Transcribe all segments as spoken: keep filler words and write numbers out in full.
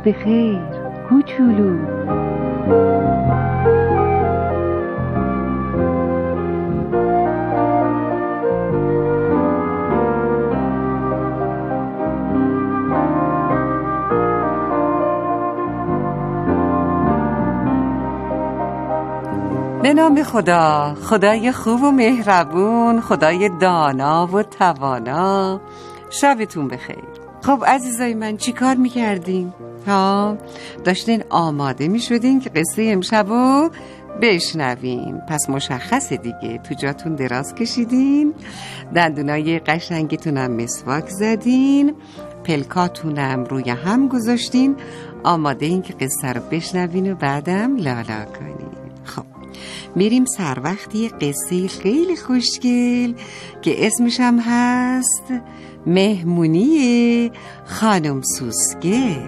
به خیر کوچولو. به نام خدا، خدای خوب و مهربون، خدای دانا و توانا. شبتون بخیر. خب عزیزای من، چی کار میکردین؟ ها؟ داشتین آماده میشدین که قصه امشبو بشنوین. پس مشخصه دیگه، تو جاتون دراز کشیدین، دندونای قشنگتونم مسواک زدین، پلکاتونم روی هم گذاشتین، آماده این که قصه رو بشنوین و بعدم لالا کنین. خب میریم سر وقتی قصه خیلی خوشگل که اسمش هم هست مهمونی خانم سوسکه.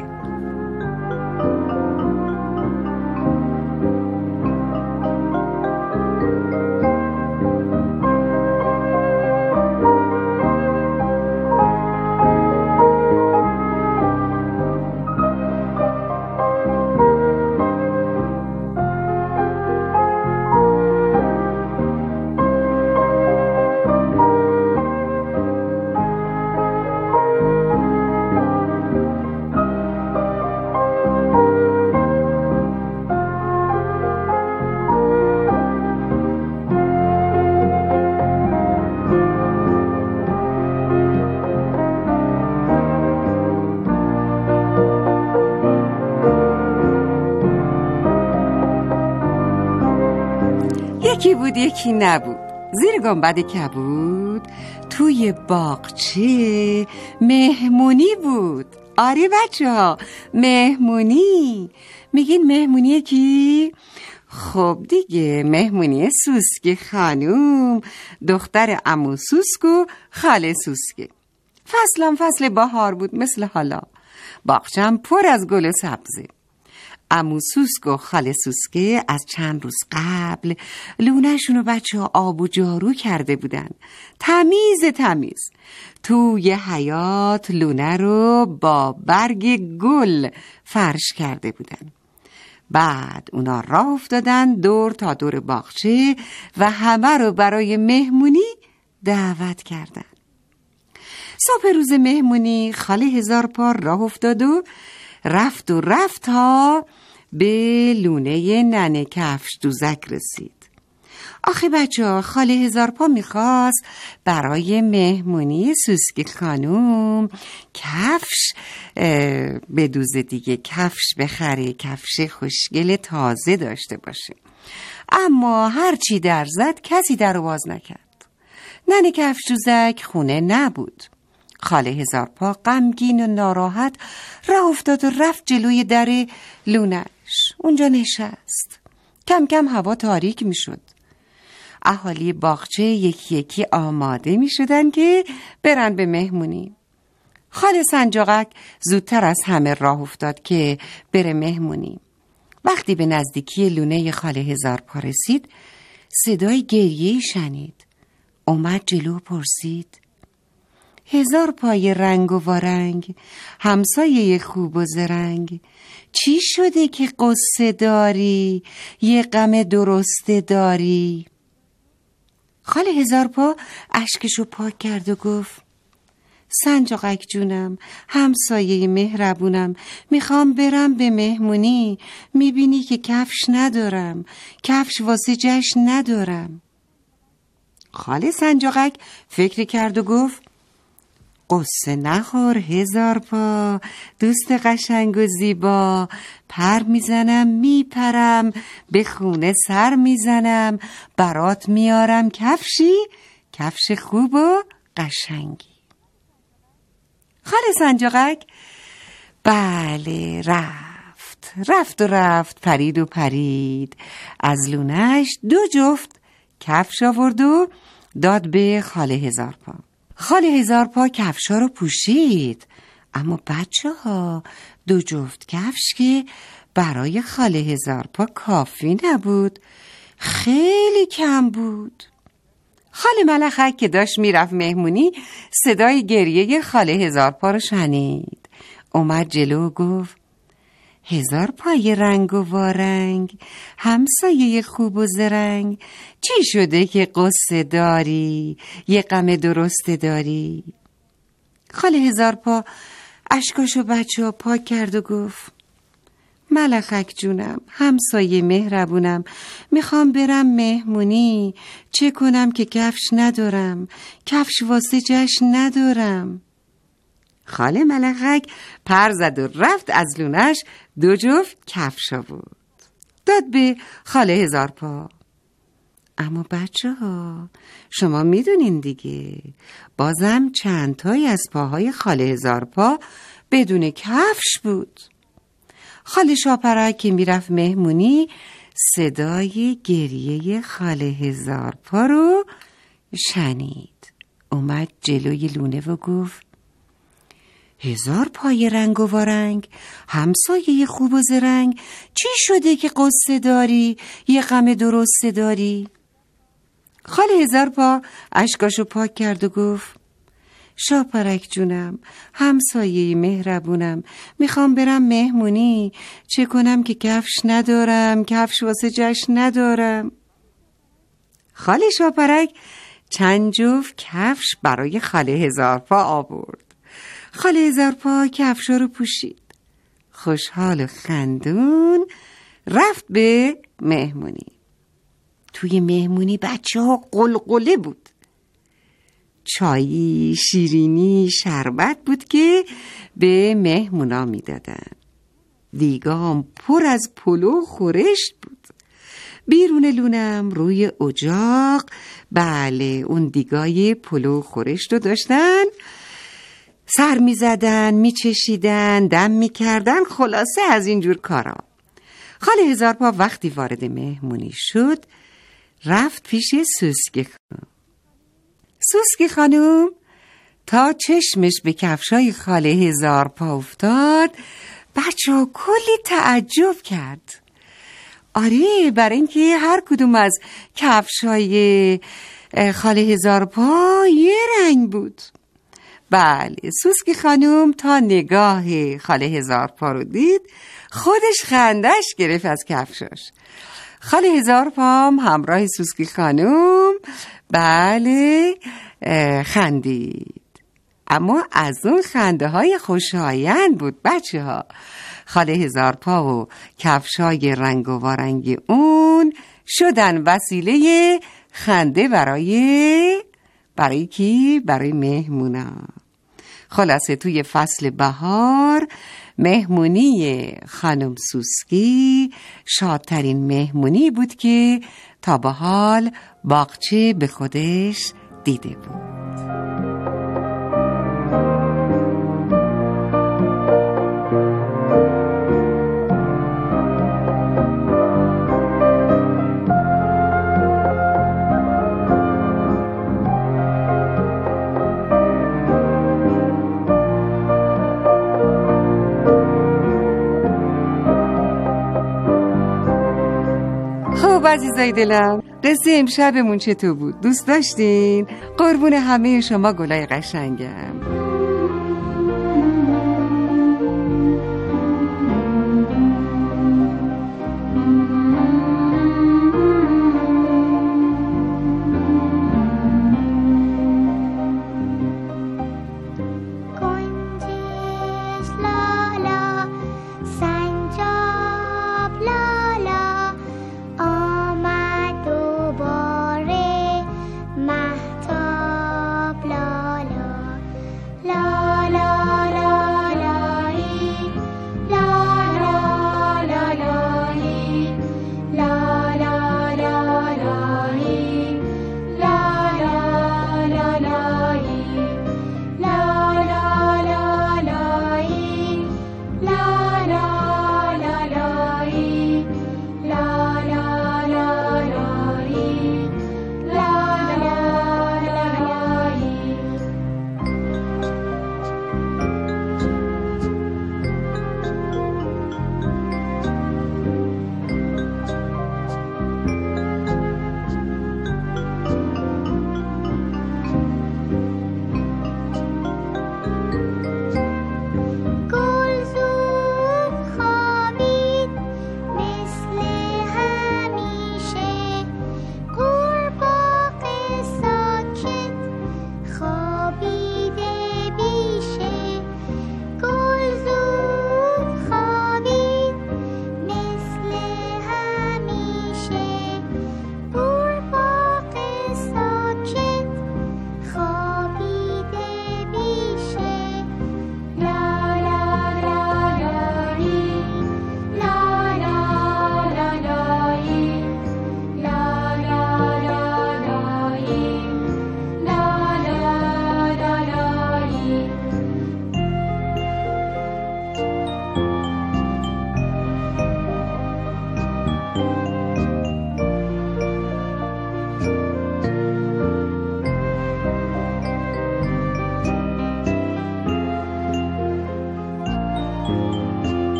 یکی بود یکی نبود، زیر گنبد کبود توی باغچه مهمونی بود. آره بچه ها، مهمونی. میگین مهمونی کی؟ خب دیگه مهمونی سوسکه خانوم، دختر عمو سوسک و خاله سوسکه. فصلم فصل بهار بود مثل حالا، باغچه‌ام پر از گل و سبزه. عمو سوسک و خاله سوسکه از چند روز قبل لونه‌شون و بچه ها آب و جارو کرده بودن، تمیز تمیز. توی حیاط لونه رو با برگ گل فرش کرده بودن. بعد اونا راه افتادن دور تا دور باغچه و همه رو برای مهمونی دعوت کردن. صبح روز مهمونی خاله هزار پا راه افتاد و رفت و رفت تا به لونه ننه کفش دوزک رسید. آخه بچه ها، خاله هزار پا میخواست برای مهمونی سوسکی خانوم کفش بدوزه دیگه، کفش بخره، کفش خوشگل تازه داشته باشه. اما هرچی در زد کسی در رو باز نکرد. ننه کفش دوزک خونه نبود. خاله هزار پا غمگین و ناراحت راه افتاد و رفت جلوی در لونش. اونجا نشست. کم کم هوا تاریک می شد. اهالی باغچه یکی یکی آماده می شدن که برن به مهمونی. خاله سنجاقک زودتر از همه راه افتاد که بره مهمونی. وقتی به نزدیکی لونه خاله هزار پا رسید، صدای گریه شنید. اومد جلو و پرسید: هزار پای رنگ و وارنگ، همسایه خوب و زرنگ، چی شده که قصه داری، یه غم درسته داری؟ خاله هزار پا اشکشو پاک کرد و گفت: سنجاقک جونم، همسایه مهربونم، میخوام برم به مهمونی، میبینی که کفش ندارم، کفش واسه جشن ندارم. خاله سنجاقک فکر کرد و گفت: قصه نخور هزار پا، دوست قشنگ و زیبا، پر میزنم میپرم، به خونه سر میزنم، برات میارم کفشی، کفش خوب و قشنگی. خاله سنجاقک بله رفت رفت و رفت، پرید و پرید، از لونش دو جفت کفش آورد و داد به خاله هزار پا. خاله هزار پا کفشا رو پوشید، اما بچه ها دو جفت کفش که برای خاله هزار پا کافی نبود، خیلی کم بود. خاله ملخک که داشت میرفت مهمونی صدای گریه خاله هزار پا رو شنید. اومد جلو و گفت: هزار پای رنگ و وارنگ، همسایه خوب و زرنگ، چی شده که قصه داری، یه غم درسته داری؟ خاله هزار پا اشکاشو بچه ها پاک کرد و گفت ملخک جونم، همسایه مهربونم، میخوام برم مهمونی، چه کنم که کفش ندارم، کفش واسه جشن ندارم. خاله ملخک پر زد و رفت از لونش دو جفت کفش آورد، داد به خاله هزار پا. اما بچه ها شما میدونین دیگه، بازم چند تایی از پاهای خاله هزار پا بدون کفش بود. خاله شاپرک که میرفت مهمونی صدای گریه خاله هزار پا رو شنید، اومد جلوی لونه و گفت هزار پای رنگ و وارنگ، همسایه خوب و زرنگ، چی شده که قصه داری، یه غم درسته داری؟ خاله هزار پا اشکاشو پاک کرد و گفت شاپرک جونم، همسایه مهربونم، میخوام برم مهمونی، چه کنم که کفش ندارم، کفش واسه جشن ندارم. خاله شاپرک چند جفت کفش برای خاله هزار پا آورد. خاله هزار پا کفشا رو پوشید، خوشحال و خندون رفت به مهمونی. توی مهمونی بچه ها قلقله بود، چایی، شیرینی، شربت بود که به مهمونا میدادن. دیگام پر از پلو خورشت بود. بیرون لونم روی اجاق، بله اون دیگای پلو خورشت رو داشتن، سر می زدن، می چشیدن، دم می کردن، خلاصه از اینجور کارا. خاله هزار پا وقتی وارد مهمونی شد رفت پیش سوسکی خانم. سوسکی خانم تا چشمش به کفشای خاله هزار پا افتاد بچه ها کلی تعجب کرد. آره، برای اینکه هر کدوم از کفشای خاله هزار پا یه رنگ بود. بله، سوسکی خانم تا نگاه خاله هزار پا رو دید خودش خندش گرفت از کفشاش. خاله هزار پا هم همراه سوسکی خانم بله خندید، اما از اون خنده های خوشایند بود بچه ها. خاله هزار پا و کفشای رنگ و وارنگ اون شدن وسیله خنده برای برای کی؟ برای مهمونا. خلاصه توی فصل بهار مهمونی خانم سوسکی شادترین مهمونی بود که تا به حال باغچه به خودش دیده بود. خب عزیزای دلم، قصه امشبمون چطور بود؟ دوست داشتین؟ قربون همه شما گلای قشنگم.